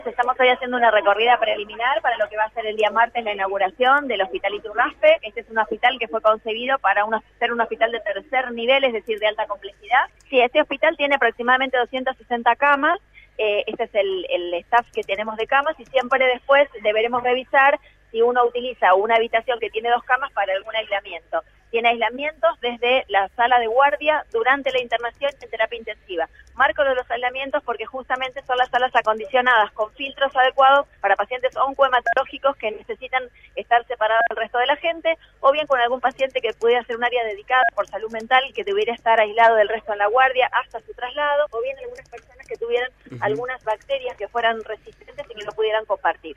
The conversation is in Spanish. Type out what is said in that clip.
Estamos hoy haciendo una recorrida preliminar para lo que va a ser el día martes la inauguración del Hospital Iturraspe. Este es un hospital que fue concebido para ser un hospital de tercer nivel, es decir, de alta complejidad. Sí, este hospital tiene aproximadamente 260 camas. Este es el staff que tenemos de camas y siempre después deberemos revisar si uno utiliza una habitación que tiene 2 camas para algún aislamiento. Tiene aislamientos desde la sala de guardia durante la internación en terapia intensiva. Marco de los aislamientos porque justamente son las salas acondicionadas con filtros adecuados para pacientes oncohematológicos que necesitan estar separados del resto de la gente, o bien con algún paciente que pudiera ser un área dedicada por salud mental y que debiera estar aislado del resto en la guardia hasta su traslado, o bien algunas personas que tuvieran algunas bacterias que fueran resistentes y que no pudieran compartir.